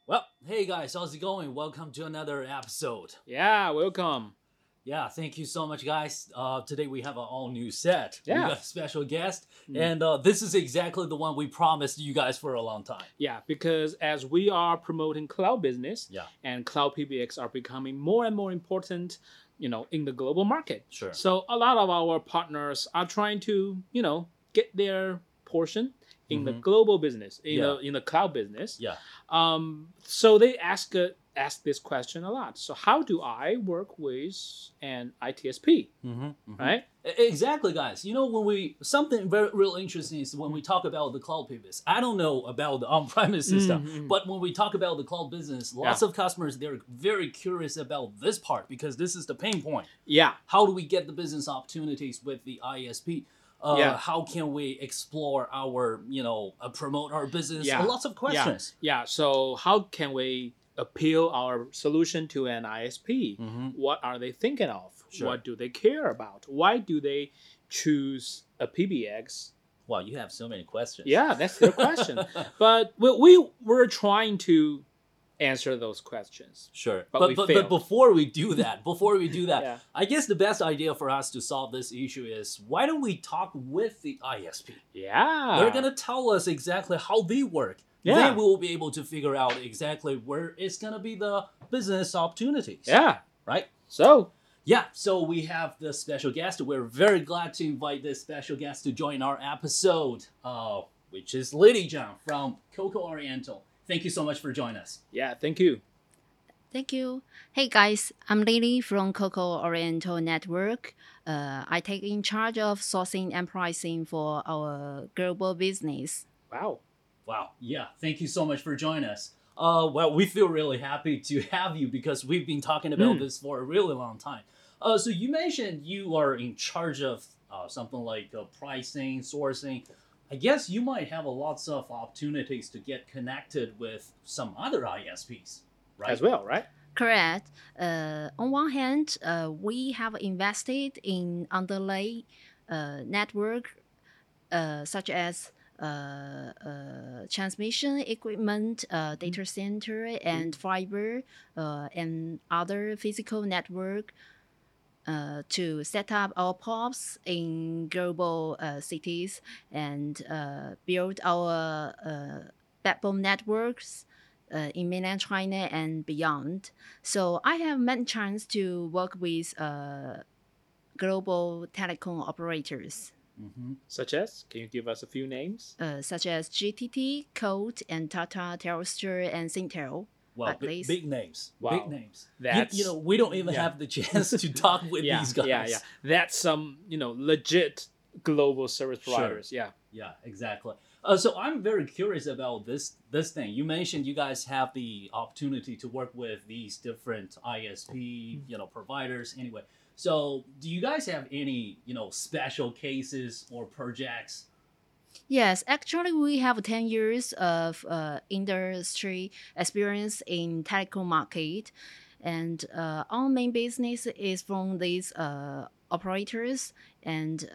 Well, hey guys, how's it going? Welcome to another episode. Yeah, welcome. Yeah, thank you so much, guys. Today we have an all new set. We Yeah. got a special guest, Mm. and this is exactly the one we promised you guys for a long time. Yeah, because as we are promoting cloud business Yeah, and cloud PBX are becoming more and more important, in the global market. sure. So a lot of our partners are trying to, get their portion in the Mhm. global business, Yeah. in the cloud business. Yeah, So they ask this question a lot. So how do I work with an ITSP, right? Exactly, guys. You know, when we something very real interesting is when we talk about the cloud business. I don't know about the on-premise system, Mhm. but when we talk about the cloud business, lots Yeah. of customers they're very curious about this part because this is the pain point. Yeah. How do we get the business opportunities with the ISP? Yeah. How can we explore our, promote our business? Yeah. Lots of questions. Yeah. So how can we appeal our solution to an ISP? What are they thinking of? Sure. What do they care about? Why do they choose a PBX? Wow, you have so many questions. Yeah, that's their question. But we were trying to answer those questions. Sure. But But, we but, failed. before we do that, Yeah. I guess the best idea for us to solve this issue is why don't we talk with the ISP? Yeah. They're going to tell us exactly how they work. Yeah. Then we will be able to figure out exactly where it's going to be the business opportunities. Yeah. Right? So Yeah, so we have the special guest. We're very glad to invite this special guest to join our episode, which is Liddy Zhang from Coco Oriental. Thank you so much for joining us. yeah, thank you. Thank you. Hey guys, I'm Lily from Coco Oriental Network. I take in charge of sourcing and pricing for our global business. Wow. Wow, yeah, thank you so much for joining us. Well, we feel really happy to have you because we've been talking about this for a really long time. So you mentioned you are in charge of something like pricing, sourcing. I guess you might have lots of opportunities to get connected with some other ISPs, right? As well, right? Correct. On one hand, we have invested in underlay network such as transmission equipment, data center, and fiber, and other physical network to set up our POPs in global cities and build our backbone networks in mainland China and beyond. So I have many chance to work with global telecom operators Such as, can you give us a few names? such as GTT, Colt, and Tata, Telstra, and Singtel. Well, at least. big names. Wow. Big names. That's- We don't even yeah. have the chance to talk with Yeah, these guys. yeah. That's some, legit global service Sure. providers. Yeah. Yeah, exactly. So I'm very curious about this thing. You mentioned you guys have the opportunity to work with these different ISP, providers. Anyway, so do you guys have any, special cases or projects? Yes, actually, we have 10 years of industry experience in telecom market, and our main business is from these operators, and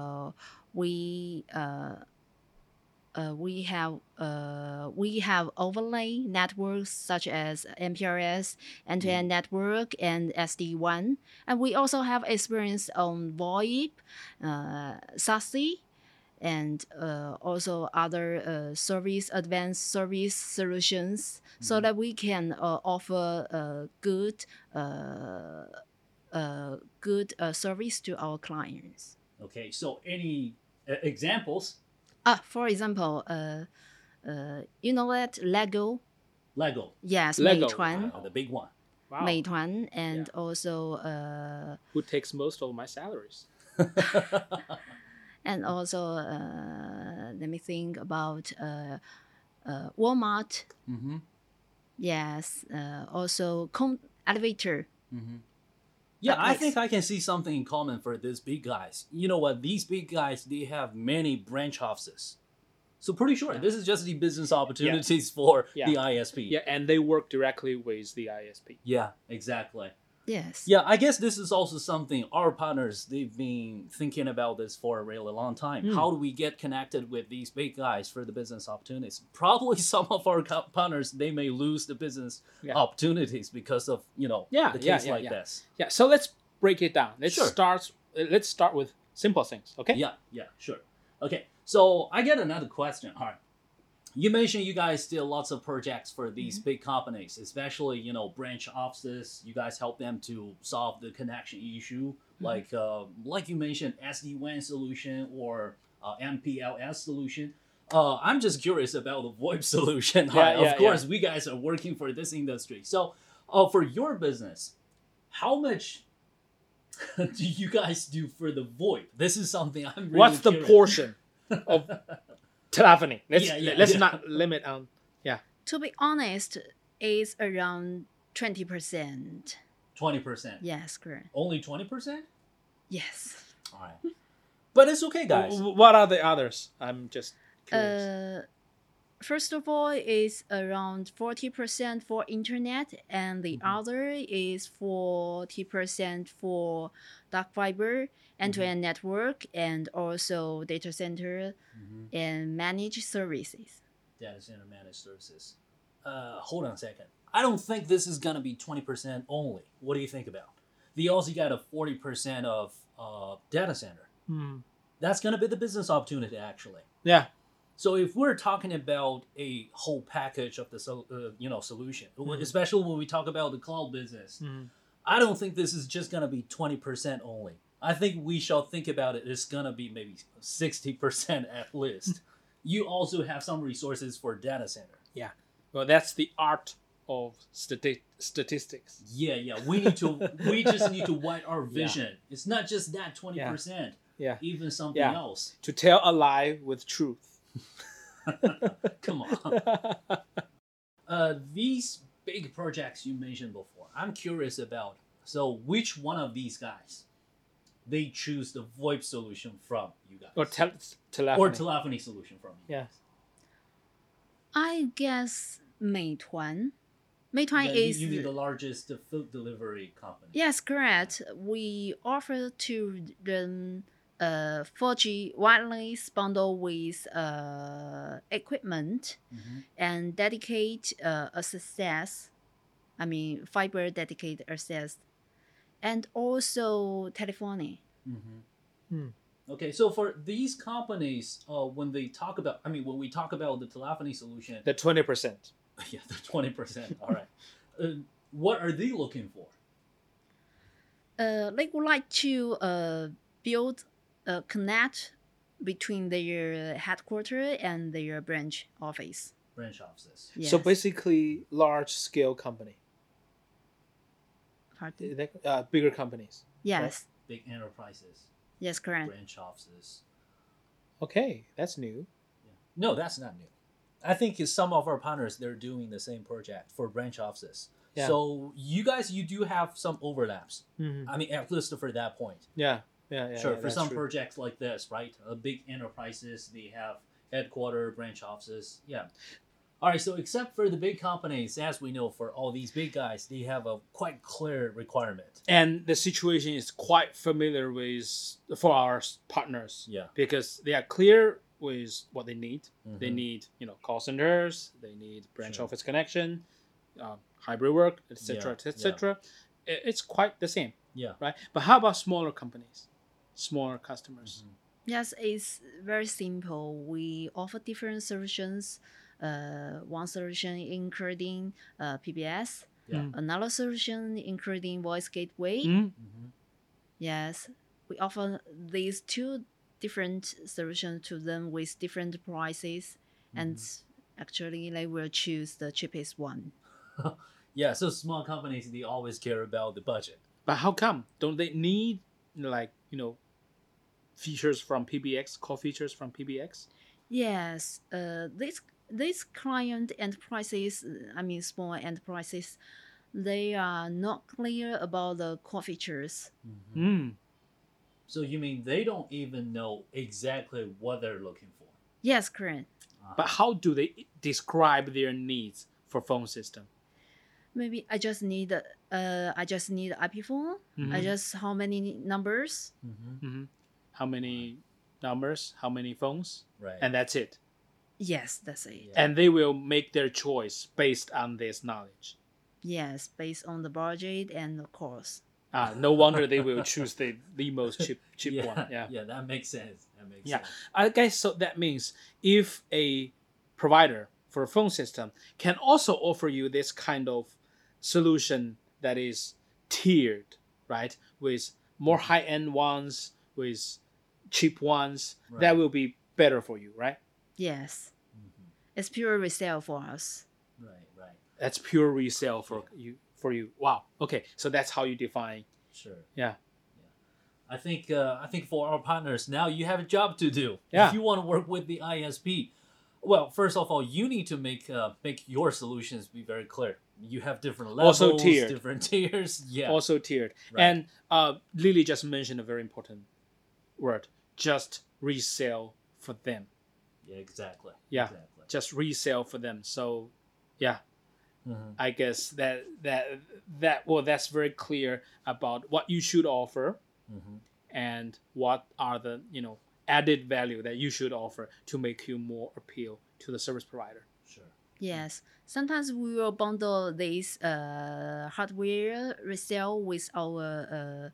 we have overlay networks such as MPRS, end-to-end network, and SD-WAN, and we also have experience on VoIP, SASE, and also other advanced service solutions, so that we can offer good service to our clients. Okay, so any examples? For example, you know that Lego? Lego, Yes, Lego. Meituan, the big one. Wow. Meituan, and Yeah. also Who takes most of my salaries? and also let me think about Walmart. Mm-hmm. Yes, also elevator. Yeah, I Yes. think I can see something in common for these big guys. You know what? These big guys, they have many branch offices. So pretty sure this is just the business opportunities for Yeah. the ISP. Yeah, and they work directly with the ISP. Yeah, exactly. Yes. Yeah, I guess this is also something our partners, they've been thinking about this for a really long time. How do we get connected with these big guys for the business opportunities? Probably some of our partners, they may lose the business Yeah. opportunities because of, Yeah, the yeah, case yeah, like yeah. this. Yeah, so let's break it down. Sure. Let's start with simple things, okay? Yeah, sure. Okay, so I get another question. All right. You mentioned you guys did lots of projects for these big companies, especially branch offices. You guys help them to solve the connection issue, like you mentioned, SD-WAN solution or MPLS solution. I'm just curious about the VoIP solution. Of course, we guys are working for this industry. So, for your business, how much do you guys do for the VoIP? This is something I'm really What's the curious. portion of telephony? Let's Yeah. not limit on. To be honest, it's around 20%. 20%. Yes, correct. Only 20%? Yes. All right. But it's okay, guys. What are the others? I'm just curious. First of all, is around 40% for internet, and the other is 40% for dark fiber, end-to-end network, and also data center and managed services. Data center managed services. Hold on a second. I don't think this is going to be 20% only. What do you think about? They also got a 40% of data center. That's going to be the business opportunity, actually. Yeah. So if we're talking about a whole package of the solution, especially when we talk about the cloud business, I don't think this is just gonna be 20% only. I think we shall think about it. It's gonna be maybe 60% at least. You also have some resources for data center. Yeah. Well, that's the art of statistics. Yeah. We just need to widen our vision. It's not just that 20%. Yeah. Even something else. To tell a lie with truth. Come on. These big projects you mentioned before, I'm curious about. So, which one of these guys they choose the VoIP solution from you guys, Or telephony. or telephony solution from you? Yeah. I guess Meituan. Meituan Yeah, is you mean the largest food delivery company? yes, correct. We offer to them 4G wireless bundle with equipment and dedicate access. I mean fiber dedicated access, and also telephony. Okay, so for these companies, when we talk about the telephony solution, The 20%. yeah, the 20%. All right, what are they looking for? They would like to build a connect between their headquarters and their branch office. Branch offices. Yes. So basically, large scale company. Pardon? Bigger companies. Yes. Big enterprises, Yes, correct. branch offices. Okay, that's new. No, that's not new. I think some of our partners, they're doing the same project for branch offices. Yeah. So you guys, you do have some overlaps. Mm-hmm. I mean, at least for that point. Yeah. Sure, for that's some true. projects like this, right? Big enterprises, they have headquarter, branch offices. Yeah. All right, so except for the big companies, as we know, for all these big guys, they have a quite clear requirement. And the situation is quite familiar for our partners. Yeah. Because they are clear with what they need. Mhm. They need, call centers. They need branch Sure. office connection, hybrid work, etc., Yeah, etc. It's quite the same, Yeah. right? But how about smaller companies, smaller customers? Yes, it's very simple. We offer different solutions. One solution including PBS, Yeah. another solution including voice gateway. Mm-hmm. Yes, we offer these two different solutions to them with different prices, and actually they will choose the cheapest one. Yeah, so small companies, they always care about the budget. But how come? Don't they need features from PBX, core features from PBX? Yes, these client enterprises, small enterprises, they are not clear about the core features. So you mean they don't even know exactly what they're looking for? Yes, correct. But how do they describe their needs for phone system? Maybe I just need IP phone. I just how many numbers? How many numbers? How many phones? Right. And that's it. Yes, that's it. Yeah. And they will make their choice based on this knowledge. Yes, based on the budget and the cost. No wonder they will choose the most cheap yeah, one. Yeah. Yeah, that makes sense. That makes Yeah. sense. I guess so. That means if a provider for a phone system can also offer you this kind of solution that is tiered, right, with more high-end ones, with cheap ones, Right. that will be better for you, right? Yes, it's pure resale for us. Right, right. That's pure resale for you. For you, wow. Okay, so that's how you define. Sure. Yeah. I think for our partners now you have a job to do. Yeah. If you want to work with the ISP, well, first of all, you need to make your solutions be very clear. You have different levels, Also tiered. different tiers. Yeah. Also tiered. Right. And Lily just mentioned a very important word: just resale for them. Yeah. Exactly. Yeah. Exactly. Just resale for them. So, yeah. Mhm. I guess that's very clear about what you should offer Mhm. and what are the added value that you should offer to make you more appeal to the service provider. Sure. Yes, sometimes we will bundle this hardware resale with our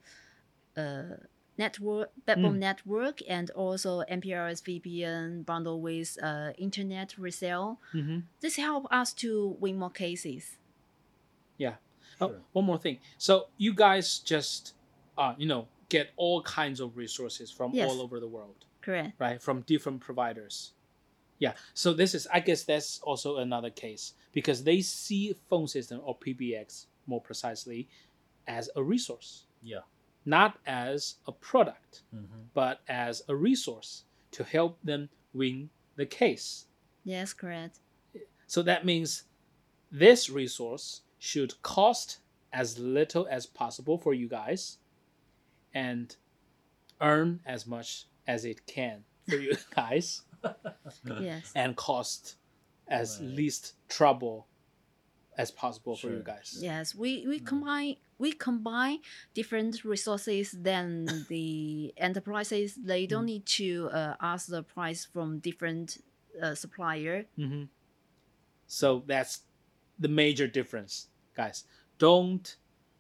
network backbone network, and also MPLS VPN bundle with internet resale. This help us to win more cases. Yeah. Sure. Oh, one more thing. So you guys just get all kinds of resources from Yes. all over the world, Correct. right? From different providers. Yeah. So I guess that's also another case because they see phone system or PBX more precisely as a resource, Yeah. not as a product, Mhm. but as a resource to help them win the case. Yes, correct. So that means this resource should cost as little as possible for you guys and earn as much as it can for you guys Yes. and cost as Right. least trouble as possible for you Sure. guys. Yes, we combine different resources. Then the enterprises they don't need to ask the price from different supplier. So that's the major difference, guys. Don't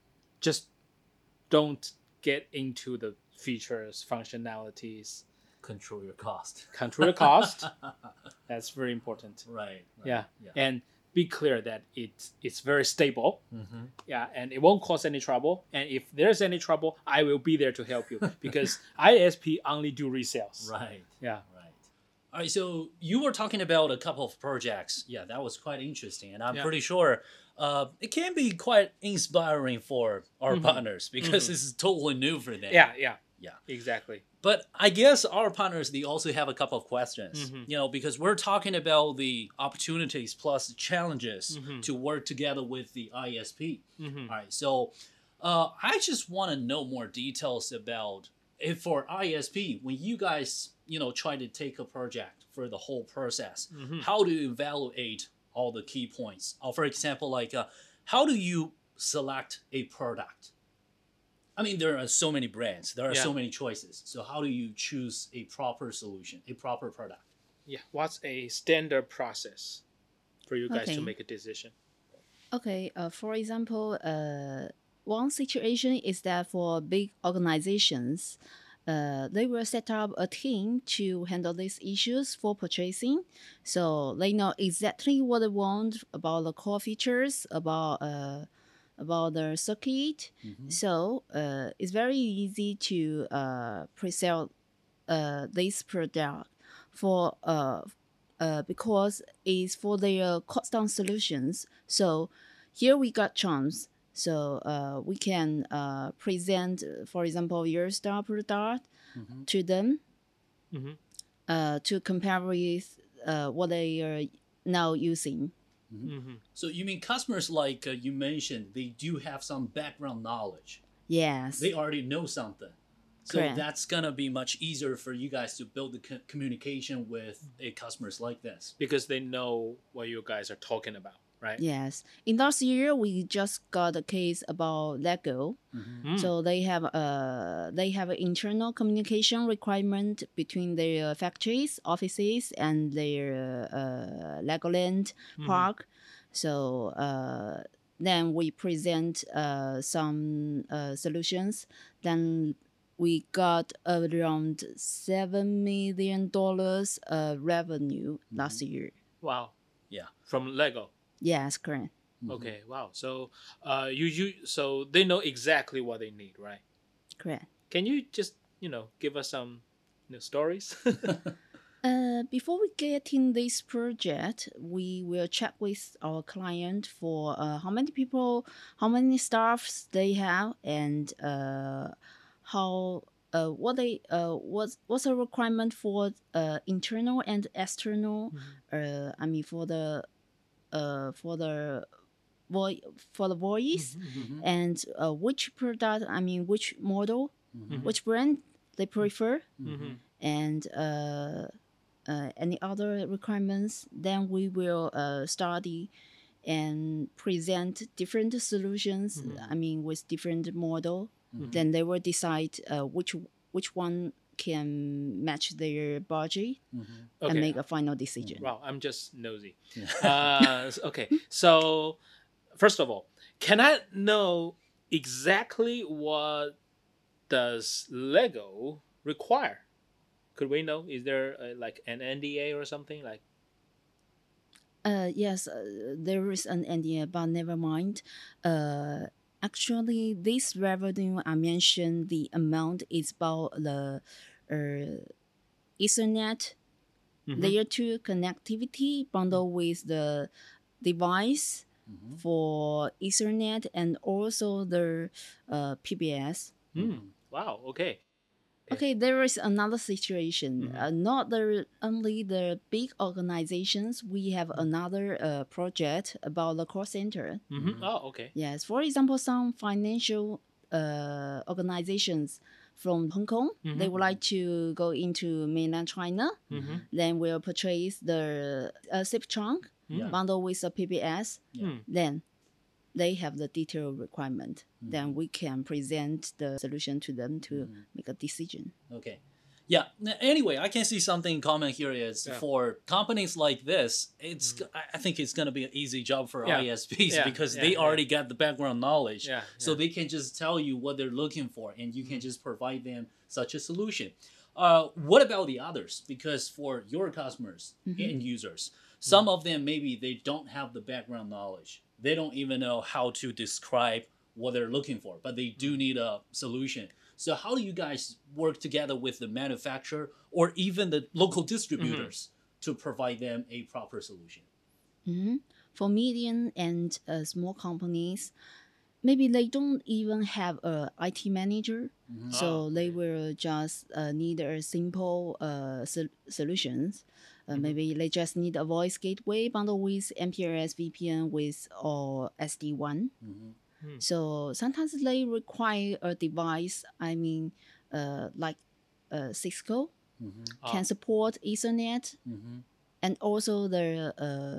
get into the features, functionalities, Control your cost. control the cost. That's very important. Right. Yeah. Yeah. And be clear that it's very stable. Mm-hmm. Yeah, and it won't cause any trouble. And if there's any trouble, I will be there to help you because ISP only do resales. Right. Yeah. Right. All right. So you were talking about a couple of projects. Yeah, that was quite interesting, and I'm pretty sure it can be quite inspiring for our partners because this is totally new for them. Yeah. Yeah. Exactly. But I guess our partners, they also have a couple of questions, because we're talking about the opportunities plus the challenges to work together with the ISP. All right. So I just want to know more details about if for ISP, when you guys, try to take a project for the whole process, how do you evaluate all the key points? For example, like how do you select a product? I mean, there are so many brands. There are so many choices. So how do you choose a proper solution, a proper product? Yeah. What's a standard process for you guys to Okay. make a decision? Okay. For example, one situation is that for big organizations, they will set up a team to handle these issues for purchasing. So they know exactly what they want about the core features, about the circuit. So it's very easy to pre-sell this product for because it's for their cost down solutions. So here we got chance. So we can present, for example, your star product to them to compare with what they are now using. So you mean customers like you mentioned, they do have some background knowledge. Yes. They already know something. So Correct. that's gonna be much easier for you guys to build the communication with a customers like this. Because they know what you guys are talking about, right? Yes. In last year, we just got a case about Lego. So they have an internal communication requirement between their factories, offices, and their Legoland park. So then we present some solutions. Then we got around $7 million revenue last year. Wow. Yeah. From Lego. Yes, correct. Okay. Wow. So so they know exactly what they need, right? Correct. Can you just give us some stories? Before we get in this project, we will check with our client for how many people, how many staffs they have, and how what's a requirement for internal and external. I mean for the voice and which product. I mean which model, which brand they prefer, and any other requirements. Then we will study and present different solutions. I mean, with different model. Then they will decide which one can match their budget Okay. and make a final decision. Wow, I'm just nosy. Okay, so first of all, can I know exactly what does Lego require? Could we know? Is there like an NDA or something like? Yes, there is an NDA, but never mind. Actually, this revenue I mentioned, the amount is about the Ethernet layer 2 connectivity bundled with the device for Ethernet and also the PBS. Wow. Okay. Okay, there is another situation. Not only the big organizations. We have another project about the call center. Oh, okay. Yes, for example, some financial organizations from Hong Kong, they would like to go into mainland China. Then we'll purchase the SIP trunk bundled with a PBS. Then they have the detailed requirement. Then we can present the solution to them to make a decision. Okay. Yeah. Anyway, I can see something common here is for companies like this, I think it's going to be an easy job for ISPs because they already got the background knowledge. So they can just tell you what they're looking for and you can just provide them such a solution. What about the others? Because for your customers and users, some of them maybe they don't have the background knowledge. They don't even know how to describe what they're looking for, but they do need a solution. So how do you guys work together with the manufacturer or even the local distributors to provide them a proper solution? For medium and small companies, maybe they don't even have a IT manager, so they will just need a simple solutions. Maybe they just need a voice gateway bundled with MPLS VPN with or SD-WAN. So sometimes they require a device. I mean, like Cisco can support Ethernet and also the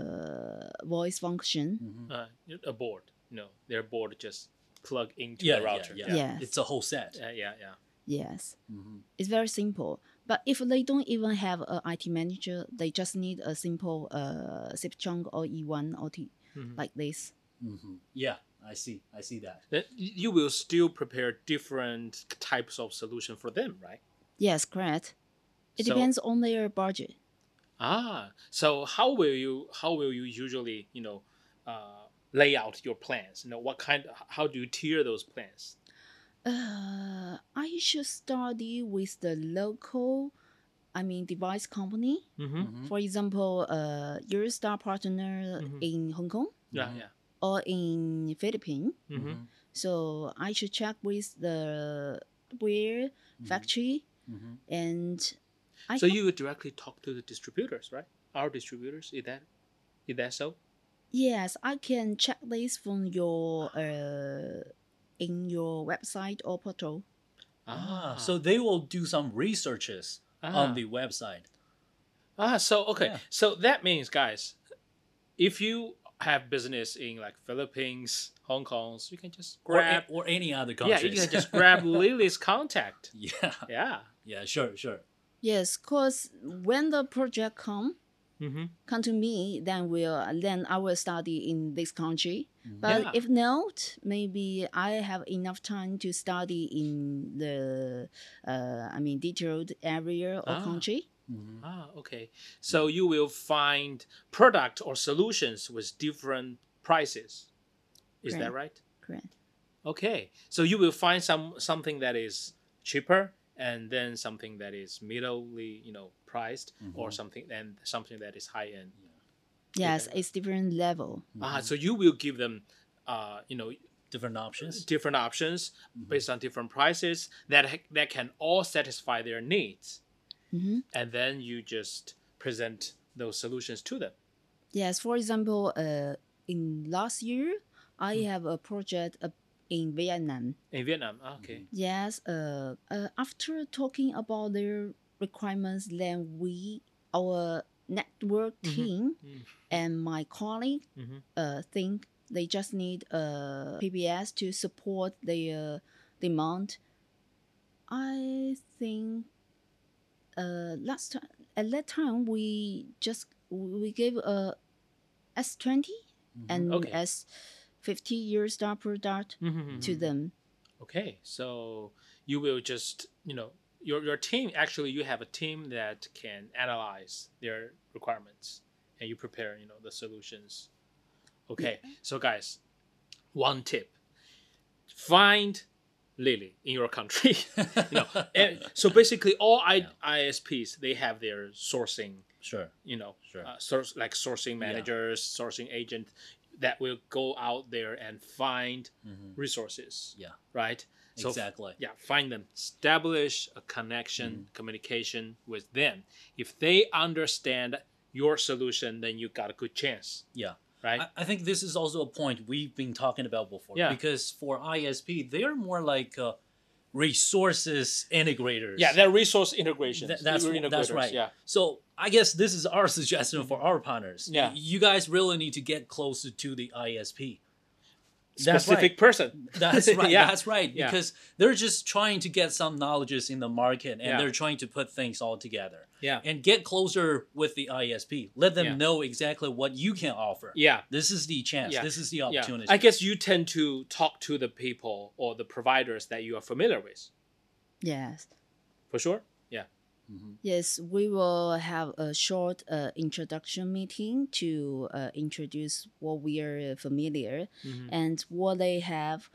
voice function. A board. Their board just plug into the router. Yes. It's a whole set. Yeah. Yes, it's very simple. But if they don't even have an IT manager, they just need a simple SIP trunk or E1 OT like this. Yeah, I see that. Then you will still prepare different types of solution for them, right? Yes, correct. It depends on their budget. So how will you usually lay out your plans? How do you tier those plans? I should study with the local, device company. For example, Eurostar partner in Hong Kong or in Philippines. So I should check with the factory and so you would directly talk to the distributors, right? Our distributors, is that so? Yes, I can check this from your in your website or portal. So they will do some researches on the website. So okay. Yeah. So that means, guys, if you have business in like Philippines, Hong Kong, you can just grab. Or any other Yeah, countries. you can just grab Lily's contact. Yeah. Yeah. Yeah, sure. Yes, cause when the project come to me, then I will study in this country. But Yeah. if not, maybe I have enough time to study in the detailed area or country. Okay. So you will find product or solutions with different prices. Is that right? Correct. Okay. So you will find something that is cheaper and then something that is middlely, priced or something that is high end. Yes, it's different level. So you will give them Different options. different options based on different prices that can all satisfy their needs. And then you just present those solutions to them. Yes, for example, in last year, I have a project in Vietnam. In Vietnam, okay. Yes, after talking about their requirements, then our network team and my colleague think they just need a PBS to support their demand. I think at that time we gave a S20 and Okay. S50 product to them. Okay, so you will just, your team, actually you have a team that can analyze their requirements and you prepare, the solutions. Okay, so guys, one tip. Find Lily in your country. So basically all ISPs, they have their sourcing, Sure. sourcing managers, sourcing agent that will go out there and find resources. Yeah. Right? So Exactly. find them. Establish a connection, communication with them. If they understand your solution, then you got a good chance. Yeah. Right? I think this is also a point we've been talking about before. Yeah. Because for ISP, they're more like resources integrators. Yeah, they're resource integrations. That's Integrators, right. Yeah. So I guess this is our suggestion for our partners. Yeah. You guys really need to get closer to the ISP. Specific person. That's right. Yeah. That's right. Yeah. Because they're just trying to get some knowledges in the market and Yeah. they're trying to put things all together. Yeah. And get closer with the ISP. Let them Yeah. know exactly what you can offer. Yeah. This is the chance. Yeah. This is the Yeah. opportunity. I guess you tend to talk to the people or the providers that you are familiar with. Yes. For sure? Yeah. Yes, we will have a short introduction meeting to introduce what we are familiar and what they have.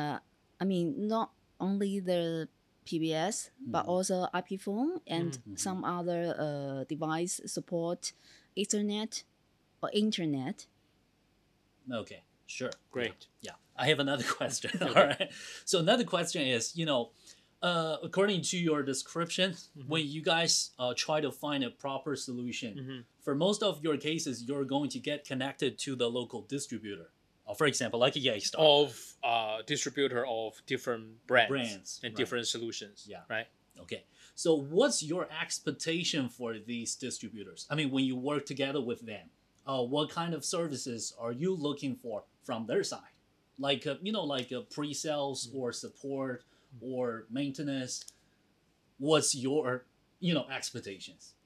Not only the PBS, but also IP phone and some other device support, Ethernet or internet. Okay, sure. Great. Yeah. I have another question. All right. So another question is, according to your description, when you guys try to find a proper solution, for most of your cases, you're going to get connected to the local distributor. For example, like a Yaystar. Of distributor of different brands and right. different solutions. Yeah. Right? Okay. So what's your expectation for these distributors? I mean, when you work together with them, what kind of services are you looking for from their side? Like, pre-sales or support or maintenance? What's your, expectations?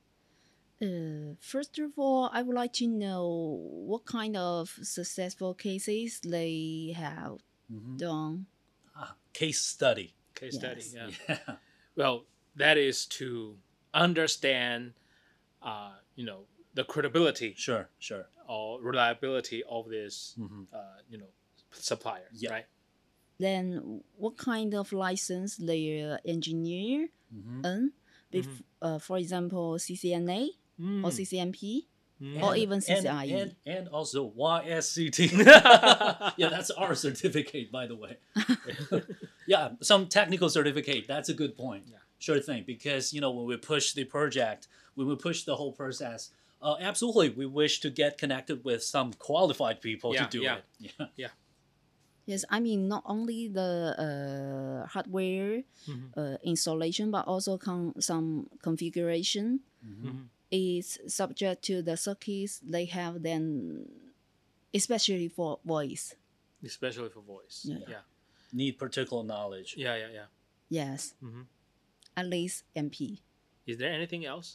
First of all, I would like to know what kind of successful cases they have done. Case study. Case study. Yes. Yeah. Yeah. Well, that is to understand, the credibility Sure. or reliability of this, supplier. Yeah. Right? Then what kind of license their engineer earn? For example, CCNA or CCNP or even CCIE. And also YSCT. Yeah, that's our certificate, by the way. Yeah, some technical certificate. That's a good point. Yeah. Sure thing. Because, when we push the project, when we push the whole process, absolutely, we wish to get connected with some qualified people to do it. Yeah. Yes, I mean not only the hardware installation, but also some configuration is subject to the circuits they have. Then, especially for voice. Especially for voice. Yeah. Yeah. Need particular knowledge. Yeah. Yes, at least MP. Is there anything else?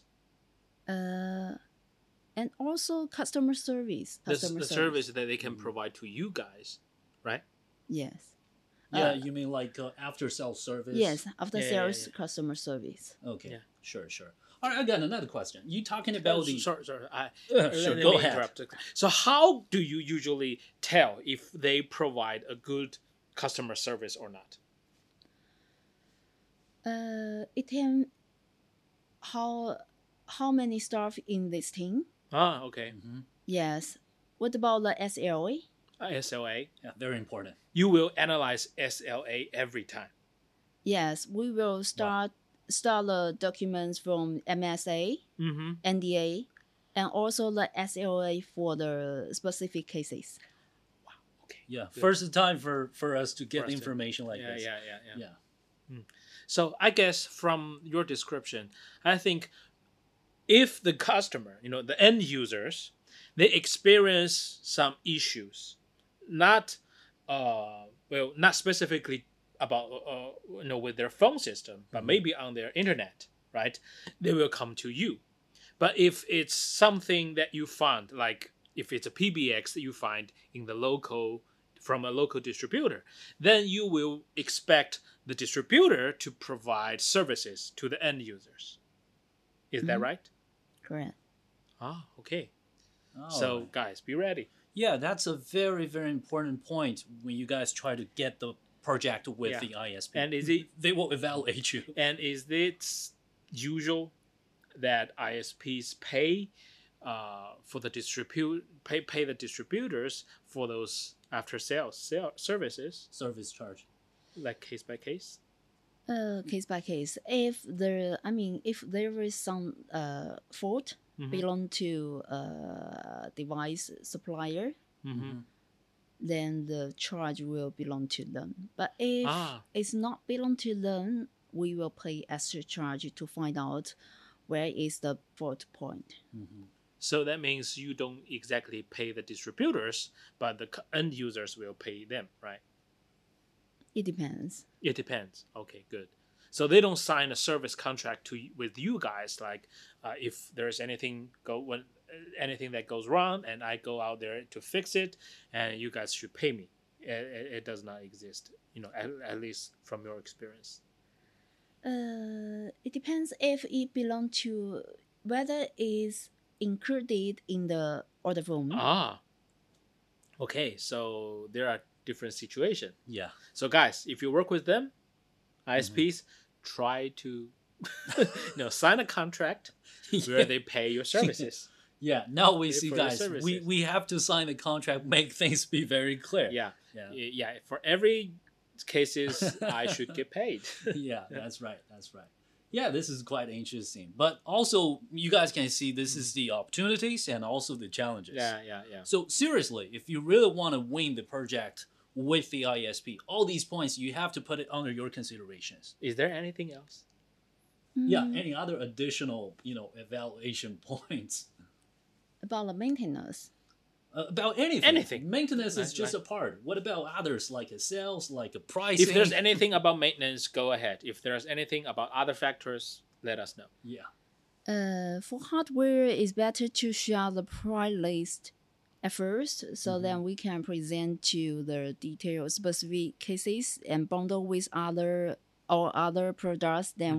And also customer service. The service that they can provide to you guys, right? Yes. Yeah, you mean like after sales service? Yes, after Yeah, sales customer service. Okay. Yeah. Sure. All right, I got another question. You talking about the Sorry. sure, Let go me ahead. interrupt. So how do you usually tell if they provide a good customer service or not? It can how many staff in this team? Okay. Yes. What about the SLA? SLA. Yeah, very important. You will analyze SLA every time. Yes, we will start the documents from MSA, NDA, and also the SLA for the specific cases. Okay. Yeah, Good. first time for us to get For us to- information like this. Yeah. So I guess from your description, I think if the customer, the end users, they experience some issues, not not specifically about with their phone system, but maybe on their internet, right? They will come to you. But if it's something that you find, like if it's a PBX that you find in the from a local distributor, then you will expect the distributor to provide services to the end users. Is that right? Correct. Okay. Oh, So guys, be ready. yeah, that's a very, very important point when you guys try to get the project with Yeah. the ISP. And is it they will evaluate you. and is it usual that ISPs pay for the pay the distributors for those after sales services, Service charge. like case by case? Case by case. If there is some fault belong to device supplier, then the charge will belong to them. But if it's not belong to them, we will pay extra charge to find out where is the fault point. So that means you don't exactly pay the distributors, but the end users will pay them, right? It depends. It depends. Okay, good. So they don't sign a service contract with you guys, like if there's anything that goes wrong and I go out there to fix it, and you guys should pay me. It does not exist, at least from your experience. It depends if it belong to whether it's included in the order form. Okay. So there are different situations. Yeah. So guys, if you work with them, ISPs, try to sign a contract where they pay your services. Yeah, now we Pay see, for your guys, services. we have to sign the contract, make things be very clear. Yeah. For every cases, I should get paid. Yeah, that's right. Yeah, this is quite interesting. But also, you guys can see this is the opportunities and also the challenges. Yeah. So seriously, if you really want to win the project with the ISP, all these points, you have to put it under your considerations. Is there anything else? Yeah, any other additional, evaluation points? About the maintenance. About anything. Anything. Maintenance is Right, just right. a part. What about others, like a sales, like a pricing? If there's anything about maintenance, go ahead. If there's anything about other factors, let us know. Yeah. For hardware, it's better to share the price list at first, so then we can present to the detailed specific cases and bundle with other products. Then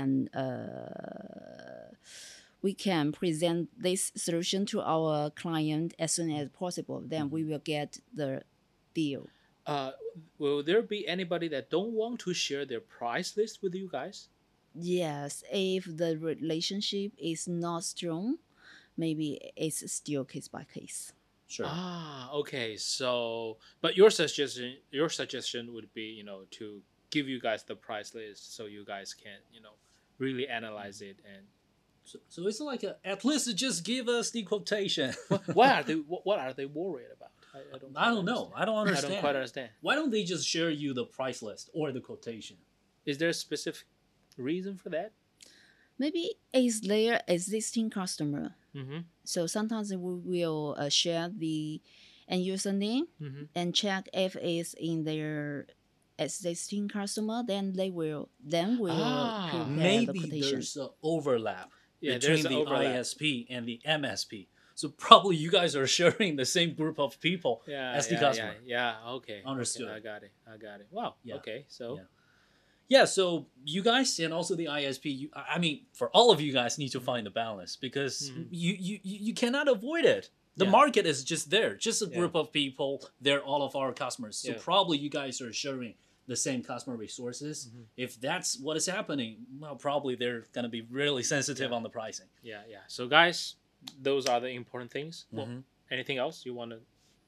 we can present this solution to our client as soon as possible. Then we will get the deal. Will there be anybody that don't want to share their price list with you guys? Yes, if the relationship is not strong, maybe it's still case by case. Sure. Okay. So, but your suggestion would be, to give you guys the price list so you guys can, really analyze it. And So it's like at least just give us the quotation. what are they worried about? I don't know. I don't I understand. don't quite understand. Why don't they just share you the price list or the quotation? Is there a specific reason for that? Maybe it's their existing customer. Mm-hmm. So sometimes we will share the end user name Mm-hmm. and check if it's in their existing customer. Then we will Ah. prepare the Maybe quotation. there's an overlap Yeah, between there's an the overlap. ISP and the MSP. So probably you guys are sharing the same group of people Yeah, as the yeah, customer. yeah, yeah. Okay, Understood. Okay, I got it. Wow. Yeah. Okay, so Yeah. Yeah, so you guys and also the ISP, I mean, for all of you guys need to find the balance because you cannot avoid it. The Yeah. market is just there, just a Yeah. group of people. They're all of our customers. So Yeah. probably you guys are sharing the same customer resources. If that's what is happening, well, probably they're going to be really sensitive on the pricing. yeah, yeah. So guys, those are the important things. Well, Mhm. anything else you want to?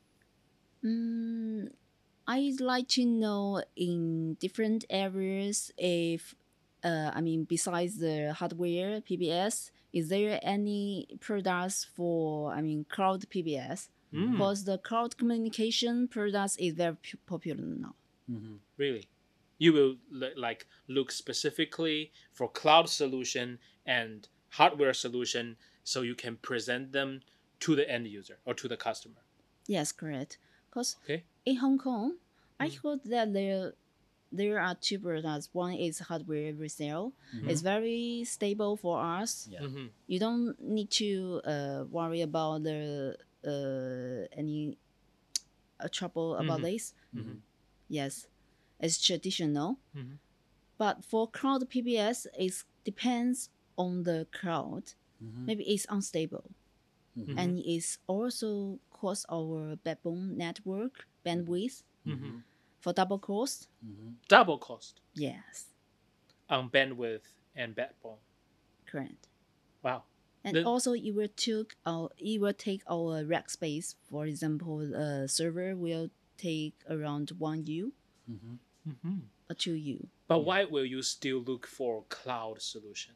I'd like to know in different areas if, besides the hardware PBS, is there any products for, cloud PBS? Because the cloud communication products is very popular now. Really, you will look specifically for cloud solution and hardware solution, so you can present them to the end user or to the customer. Yes, correct. Because Okay. in Hong Kong, I heard that there are two products. One is hardware resale. It's very stable for us. Yeah. Mm-hmm. You don't need to worry about the any trouble about this. Yes, it's traditional. But for cloud PBS, it depends on the cloud. Maybe it's unstable, and it's also cost our backbone network bandwidth for double cost. Double cost Yes, on bandwidth and backbone. correct. Wow. And Then- also, it will take our rack space. For example, server will take around 1U or 2U. But why will you still look for cloud solution?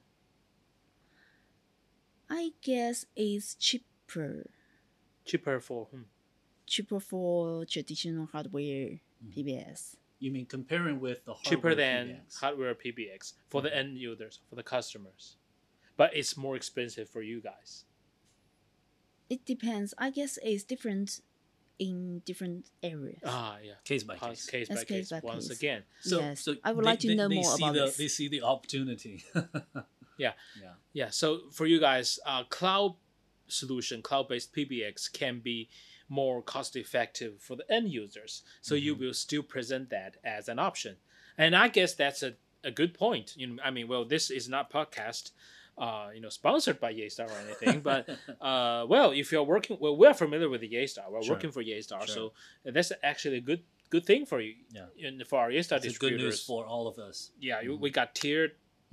I guess it's cheaper. Cheaper for whom? Cheaper for traditional hardware PBS. You mean comparing with the hardware Cheaper than PBX? hardware PBX for the end users, for the customers. But it's more expensive for you guys. It depends. I guess it's different in different areas. Ah, yeah. Case by case. Case That's by case. case by Once case. again. Yes, I would like to know more see about the, this. They see the opportunity. Yeah. Yeah. Yeah. So for you guys, cloud solution, cloud-based PBX can be more cost-effective for the end users. So you will still present that as an option. And I guess that's a good point. This is not podcast, sponsored by Yaestar or anything, but if you're working, we're familiar with the Yaestar. We're Sure. working for Yaestar, Sure. so that's actually a good thing for you. Yeah. And for our Yaestar It's good distributors. news for all of us. Yeah, we got tiered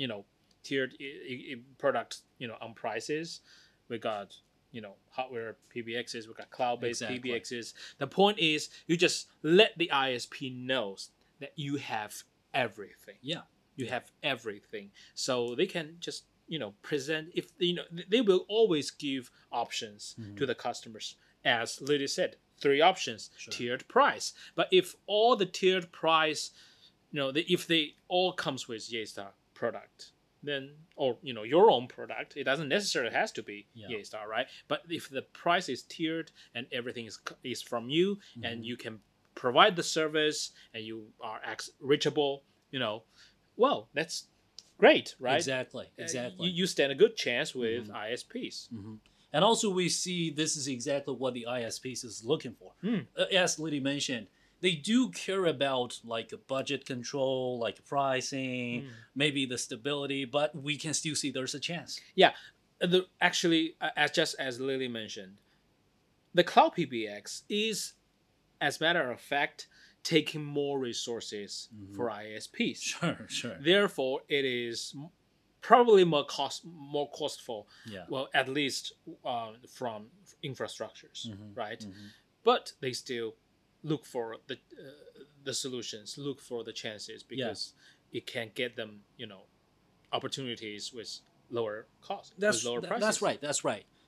products, on prices. We got, hardware PBXs. We got cloud-based Exactly. PBXs. The point is, you just let the ISP knows that you have everything. Yeah. You have everything, so they can just present. If they will always give options to the customers, as Lily said, 3 options, tiered price. But if all the tiered price, if they all comes with Yaestar product, then or your own product, it doesn't necessarily has to be Yaestar, right? But if the price is tiered and everything is from you, and you can provide the service and you are reachable, well, that's great, right? Exactly. Exactly. You stand a good chance with ISPs. And also, we see this is exactly what the ISPs is looking for. As Liddy mentioned, they do care about like budget control, like pricing, maybe the stability, but we can still see there's a chance. Yeah, actually, as Lily mentioned, the cloud PBX is, as a matter of fact, taking more resources for ISPs. Sure. Therefore, it is probably more costful. Yeah. Well, at least from infrastructures, right? But they still look for the solutions, look for the chances, because it can get them, opportunities with lower cost, with lower prices. That's right.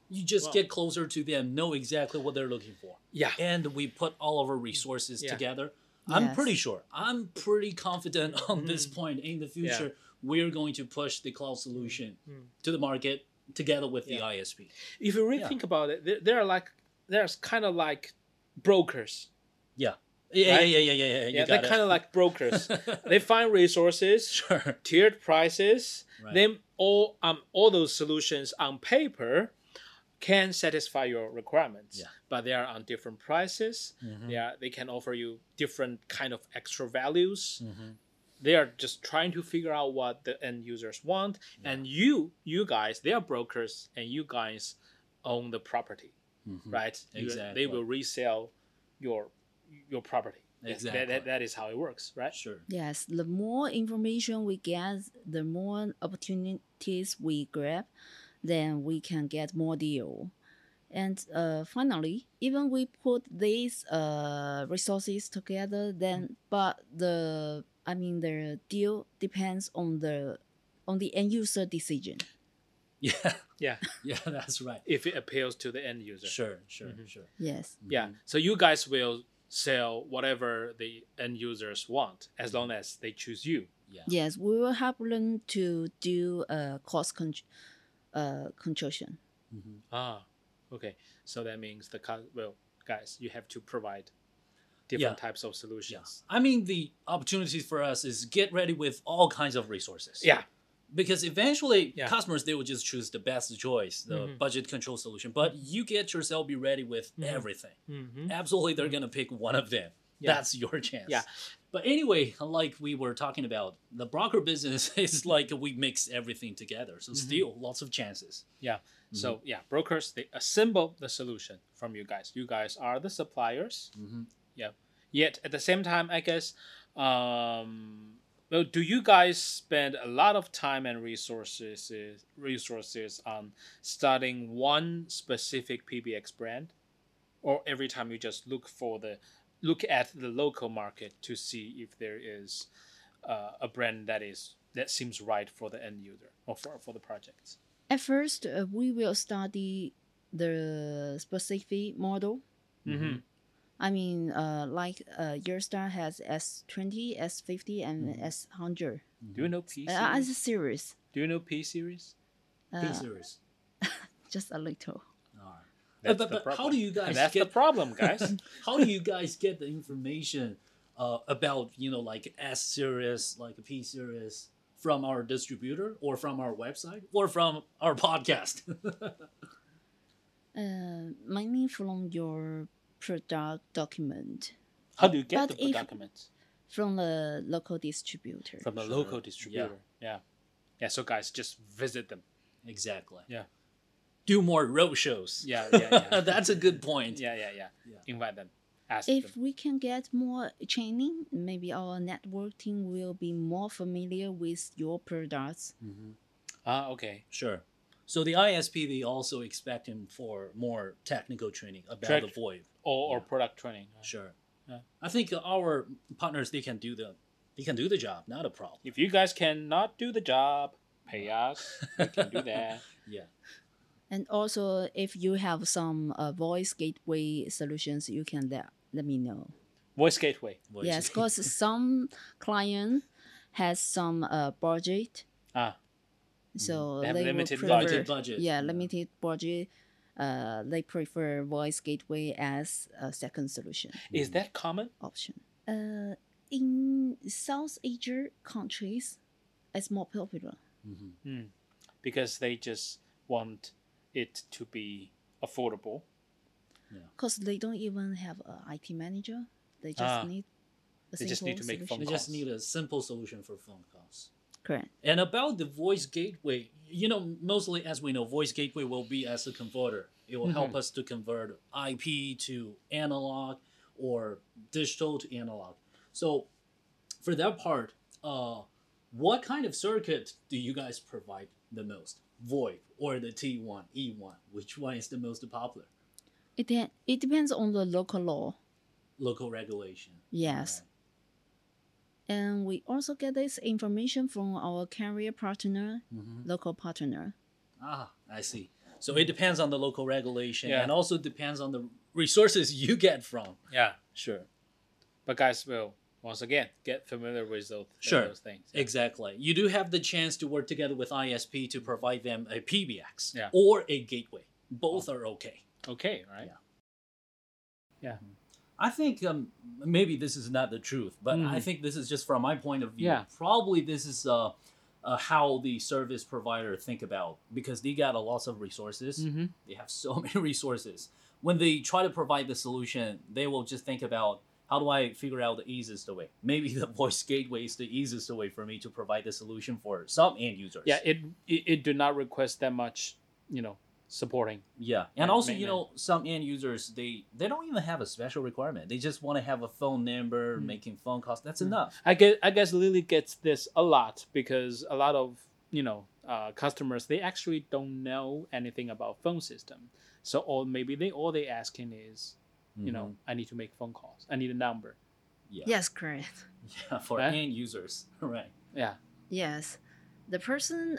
You just Wow. get closer to them, know exactly what they're looking for. Yeah. And we put all of our resources Yeah. together. I'm Yes. pretty sure, I'm pretty confident on this point in the future, we're going to push the cloud solution to the market together with the Yeah. ISP. If you really Yeah. think about it, there's kind of like brokers. Yeah, Right? yeah. Yeah, You they're got it. kind of like brokers. They find resources, Sure. tiered prices. Right. Then all those solutions on paper can satisfy your requirements. Yeah. But they are on different prices. They can offer you different kind of extra values. They are just trying to figure out what the end users want. And you guys, they are brokers, and you guys own the property, right? Exactly. They will resell your property. Exactly. That is how it works, right? Sure. Yes, the more information we get, the more opportunities we grab, then we can get more deal. And finally, even we put these resources together, then but the deal depends on the end user decision. Yeah. Yeah. Yeah, that's right. If it appeals to the end user. Sure. Yes. Yeah. So you guys will sell whatever the end users want as long as they choose you. Yeah. Yes, we will help them to do cost control. Ah, okay. So that means guys, you have to provide different types of solutions. I mean, the opportunities for us is get ready with all kinds of resources. Yeah. Because eventually, Yeah. customers, they will just choose the best choice, the budget control solution. But you get yourself be ready with everything. Absolutely, they're going to pick one of them. Yeah. That's your chance. Yeah. But anyway, like we were talking about, the broker business is like we mix everything together. So still, lots of chances. Yeah. So brokers, they assemble the solution from you guys. You guys are the suppliers. Yeah. Yet at the same time, I guess, do you guys spend a lot of time and resources on studying one specific PBX brand, or every time you just look at the local market to see if there is a brand that seems right for the end user or for the projects? At first, we will study the specific model. I mean, like Eurostar has S20, S50, and S100 Do you know P series? as a series. Do you know P series? P series. Just a little. All right. That's But the problem. how do you guys And that's the get problem, guys. how do you guys get the information about like S series, like a P series, from our distributor or from our website or from our podcast? Mainly from your product document, How do you get But the if- documents? from the local distributor. From the local distributor. Yeah. Yeah. So guys, just visit them. Exactly. Yeah. Do more road shows. Yeah. That's a good point. Yeah. Invite them. Ask If them. we can get more training, maybe our network team will be more familiar with your products. Okay. Sure. So the ISP, they also expect him for more technical training about the VoIP. Or product training. Sure. Yeah. I think our partners, they can do the job, not a problem. If you guys cannot do the job, pay us. We can do that. Yeah. And also, if you have some voice gateway solutions, you can let me know. Voice gateway. Voice Yes, gateway. because some client has some budget, Ah. so They have will limited prefer, Limited budget. Yeah, limited budget. They prefer voice gateway as a second solution Is that common? option. In South Asia countries, it's more popular. Because they just want it to be affordable. Because they don't even have an IT manager. They just need a They just need to make solution. phone They calls. just need a simple solution for phone calls. Correct. And about the voice gateway, mostly as we know, voice gateway will be as a converter. It will help us to convert IP to analog or digital to analog. So for that part, what kind of circuit do you guys provide the most? VoIP or the T1, E1? Which one is the most popular? It depends on the local law. Local regulation. Yes. And we also get this information from our carrier partner, local partner. Ah, I see. So it depends on the local regulation Yeah. and also depends on the resources you get from. Yeah. Sure. But guys will once again get familiar with Sure. those things. Yeah. Exactly. You do have the chance to work together with ISP to provide them a PBX Yeah. or a gateway. Both are okay. Okay, right? Yeah. I think maybe this is not the truth, but I think this is just from my point of view. Yeah. Probably this is how the service provider think about, because they got a lot of resources. Mm-hmm. They have so many resources. When they try to provide the solution, they will just think about, how do I figure out the easiest way? Maybe the voice gateway is the easiest way for me to provide the solution for some end users. Yeah, it do not request that much, supporting. Yeah, and Right, also maintenance. some end users they don't even have a special requirement. They just want to have a phone number, making phone calls. That's enough. I guess Lily gets this a lot because a lot of customers, they actually don't know anything about phone system. So or maybe all they asking is, I need to make phone calls. I need a number. Yeah, Yes, correct. yeah, for Right? end users, right? Yeah. Yes, the person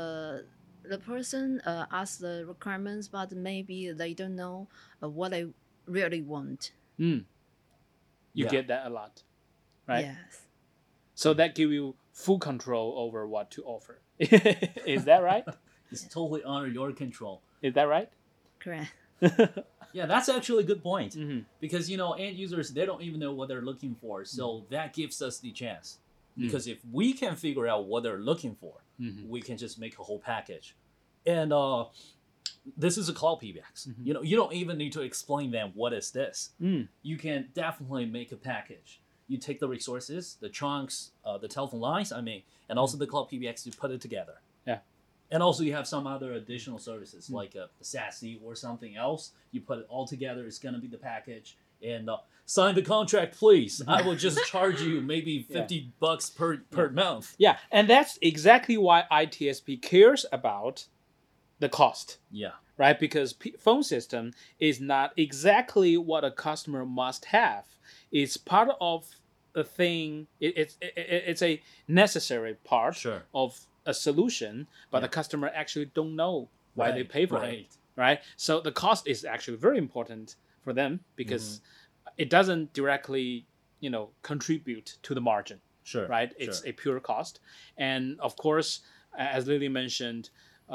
asks the requirements, but maybe they don't know what they really want. You Yeah. get that a lot, right? Yes. So that give you full control over what to offer. Is that right? It's totally under your control. Is that right? Correct. Yeah, that's actually a good point. Mm-hmm. Because end users, they don't even know what they're looking for, so that gives us the chance. Because if we can figure out what they're looking for, we can just make a whole package. And this is a cloud PBX. You don't even need to explain them what is this. You can definitely make a package. You take the resources, the trunks, the telephone lines, and also the cloud PBX, you put it together. Yeah. And also you have some other additional services like a SASE or something else. You put it all together. It's going to be the package. And sign the contract, please. I will just charge you maybe $50 per month. Yeah, and that's exactly why ITSP cares about the cost, Yeah. right? Because phone system is not exactly what a customer must have. It's part of a thing. It's a necessary part Sure. of a solution, but the customer actually don't know why they pay for it, right? So the cost is actually very important for them because it doesn't directly, contribute to the margin, Sure. right? It's a pure cost, and of course, as Lily mentioned,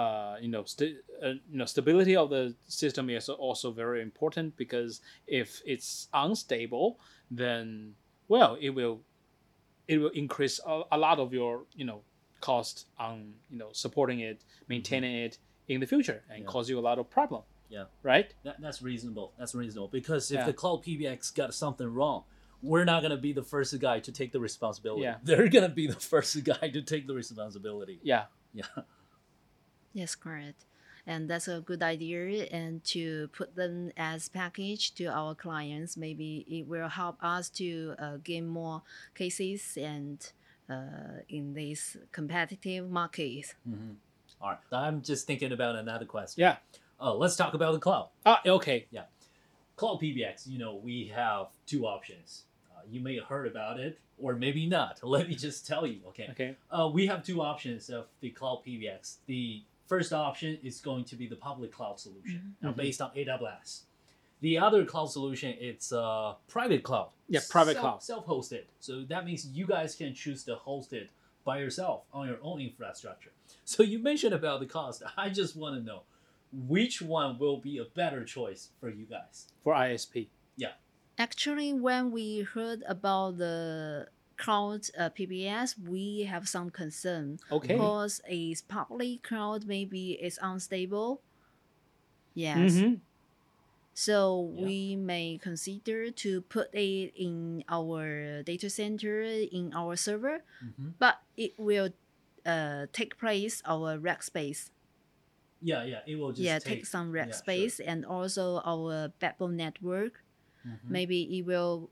stability of the system is also very important because if it's unstable, then it will increase a lot of your cost on supporting it, maintaining it in the future, and cause you a lot of problem. Yeah. Right. That's reasonable. That's reasonable because if Yeah. the cloud PBX got something wrong, we're not gonna be the first guy to take the responsibility. Yeah. They're gonna be the first guy to take the responsibility. Yeah. Yeah. Yes, correct. And that's a good idea. And to put them as package to our clients, maybe it will help us to gain more cases and in this competitive market. All right. I'm just thinking about another question. Yeah. Let's talk about the cloud. Okay. Cloud PBX, we have two options. You may have heard about it, or maybe not. Let me just tell you, okay? Okay. We have two options of the cloud PBX. The first option is going to be the public cloud solution, now based on AWS. The other cloud solution, it's private cloud. Yeah, private cloud. Self-hosted. So that means you guys can choose to host it by yourself on your own infrastructure. So you mentioned about the cost. I just want to know, which one will be a better choice for you guys? For ISP. Actually, when we heard about the cloud PBS, we have some concern Okay. because a public cloud maybe is unstable. Yes. Mm-hmm. So Yeah. we may consider to put it in our data center, in our server, but it will take place our rack space. Yeah, it will just Take some rack yeah, space and also our backbone network. Maybe it will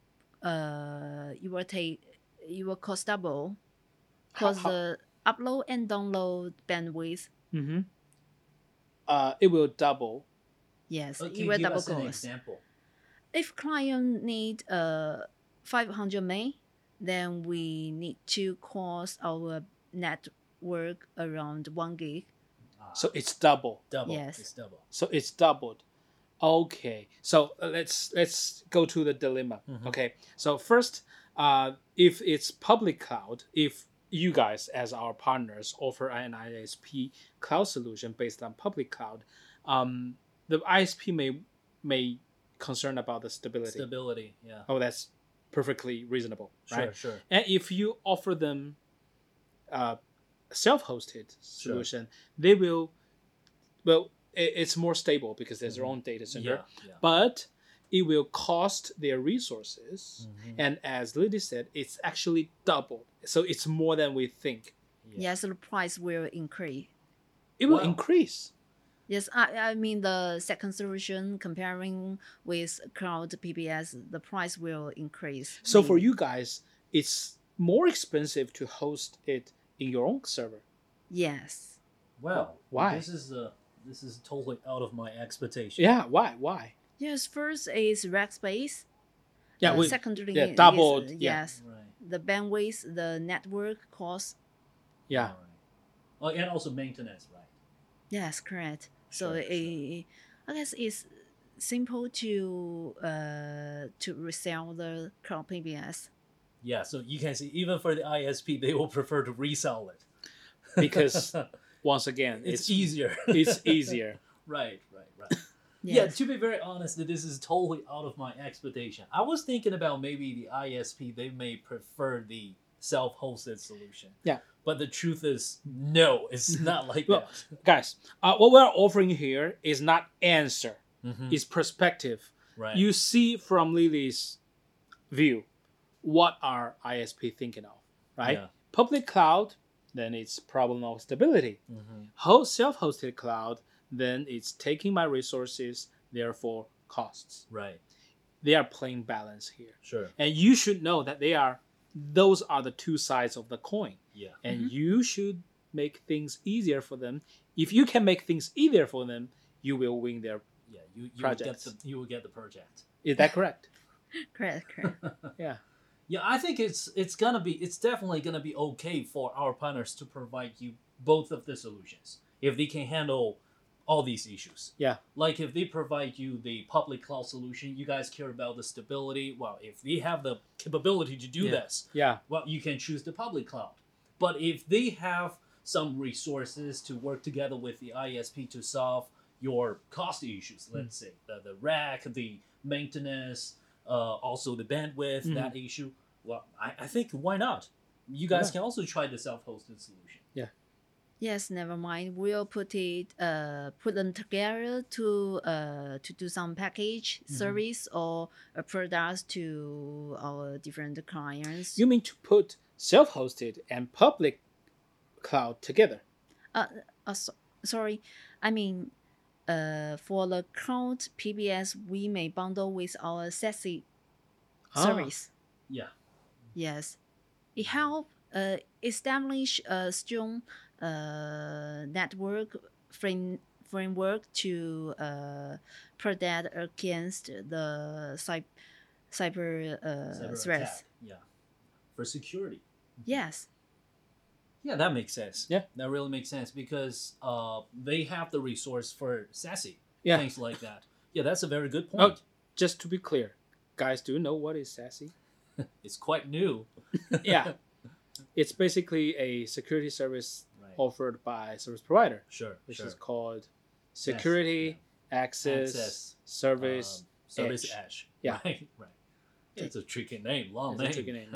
cost double because the upload and download bandwidth. Mm-hmm. It will double. Yes, Can it you will give double us an cost. example? If client need 500 meg, then we need to cost our network around 1 gig. So it's double. Double. Yes. It's double. So it's doubled. Okay. So let's go to the dilemma. Okay. So first, if it's public cloud, if you guys as our partners offer an ISP cloud solution based on public cloud, the ISP may concern about the stability. Stability. Yeah. Oh, that's perfectly reasonable, right? Sure. And if you offer them self-hosted solution, they will, well, it's more stable because there's their own data center, Yeah. but it will cost their resources. And as Lily said, it's actually doubled. So it's more than we think. Yes, the price will increase. It will Wow. increase. Yes, I mean the second solution comparing with cloud PBS, the price will increase. So for you guys, it's more expensive to host it in your own server. Yes. Wow. Why? This is totally out of my expectation. Yeah, why? Yes, first is rack space. Yeah, Secondly, yeah, is, doubled. Yeah. yes, Right. the bandwidth, the network cost. Yeah. Right. Oh, and also maintenance, right? Yes, correct. So Sure, I guess it's simple to resell the cloud PBS. Yeah. So you can see, even for the ISP, they will prefer to resell it Because once again, it's easier. it's easier. Right. Yes. Yeah, to be very honest, this is totally out of my expectation. I was thinking about maybe the ISP, they may prefer the self-hosted solution. Yeah. But the truth is, no, it's not like Well, guys, what we're offering here is not answer. that. It's perspective. Right. You see from Lily's view, what are ISP thinking of, right? Yeah. Public cloud, then it's problem of stability. Self-hosted cloud, then it's taking my resources, therefore costs. Right. They are playing balance here. Sure. And you should know that those are the two sides of the coin. Yeah. And you should make things easier for them. If you can make things easier for them, you will win their. Yeah. You will get Projects. you will get the project. Is that correct? Correct. Yeah. Yeah, I think it's definitely gonna be okay for our partners to provide you both of the solutions if they can handle all these issues. Yeah. Like if they provide you the public cloud solution, you guys care about the stability. Well, if they have the capability to do this, Yeah. well, you can choose the public cloud. But if they have some resources to work together with the ISP to solve your cost issues, let's say the rack, the maintenance, also the bandwidth, that issue, well, I think why not? You guys can also try the self-hosted solution. Yes, never mind. We'll put them together to do some package service or products to our different clients. You mean to put self-hosted and public cloud together? Sorry, I mean, for the cloud PBS, we may bundle with our SASE service. Yeah. Yes, it helps establish a strong network framework to protect against the cyber threats. attack. Yeah. For security. Yes. Yeah, that makes sense. Yeah. That really makes sense because they have the resource for SASE, Yeah. things like that. Yeah, that's a very good point. Oh, just to be clear, guys, do you know what is SASE? It's quite new. Yeah. It's basically a security service Right. offered by a service provider, Sure. which sure. is called Security Access Service Service Edge. Edge. Yeah. Right. It's a tricky name. Long It's name. a tricky name.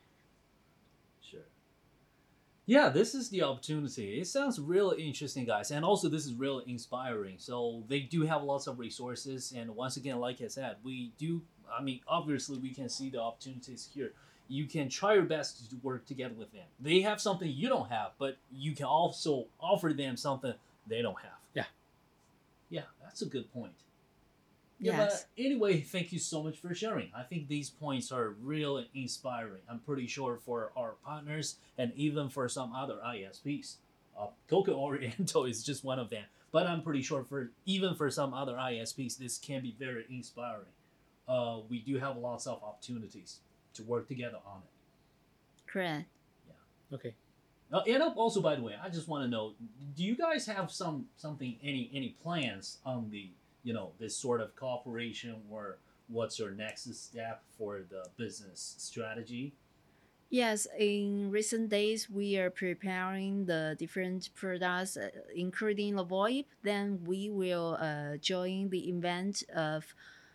Sure. Yeah, this is the opportunity. It sounds really interesting, guys. And also, this is really inspiring. So, they do have lots of resources. And once again, like I said, obviously, we can see the opportunities here. You can try your best to work together with them. They have something you don't have, but you can also offer them something they don't have. Yeah. Yeah, that's a good point. Yeah, Yes. but anyway, thank you so much for sharing. I think these points are really inspiring. I'm pretty sure for our partners and even for some other ISPs. Coco Oriental is just one of them. But I'm pretty sure even for some other ISPs, this can be very inspiring. We do have lots of opportunities to work together on it. Correct. Okay. And also, by the way, I just want to know: do you guys have any plans on the this sort of cooperation, or what's your next step for the business strategy? Yes, in recent days, we are preparing the different products, including the VoIP. Then we will join the event of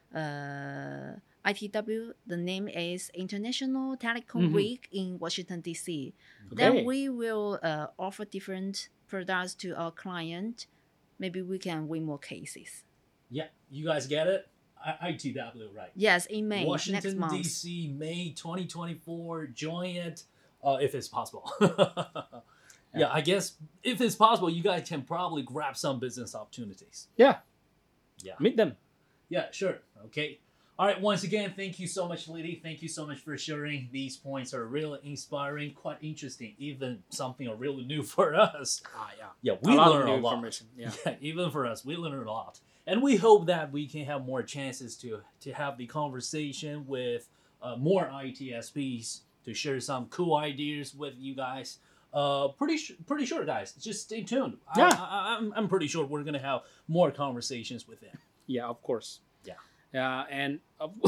ITW. The name is International Telecom Week in Washington, D.C. Okay. Then we will offer different products to our client. Maybe we can win more cases. Yeah, you guys get it? ITW, right? Yes, in May, next Washington, month. D.C., May 2024. Join it if it's possible. Yeah, I guess if it's possible, you guys can probably grab some business opportunities. Yeah. Yeah. Meet them. Yeah, sure. Okay. All right. Once again, thank you so much, Liddy. Thank you so much for sharing. These points are really inspiring, quite interesting, even something really new for us. Yeah. Yeah, we a lot of learn new a lot. information. Yeah. Yeah, even for us, we learn a lot. And we hope that we can have more chances to have the conversation with more ITSPs to share some cool ideas with you guys. Pretty sure, guys. Just stay tuned. Yeah. I'm pretty sure we're gonna have more conversations with them. Yeah, of course. Yeah. And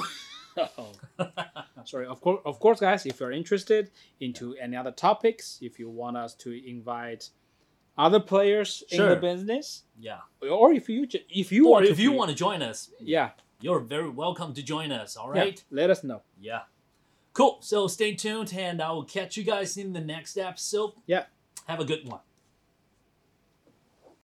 sorry, of course, guys. If you're interested into any other topics, if you want us to invite other players in the Sure. business, Yeah. or if you Or want if to you want to join us, yeah, you're very welcome to join us. All yeah, right. let us know. Yeah. Cool. So stay tuned, and I will catch you guys in the next episode. Yeah. Have a good one.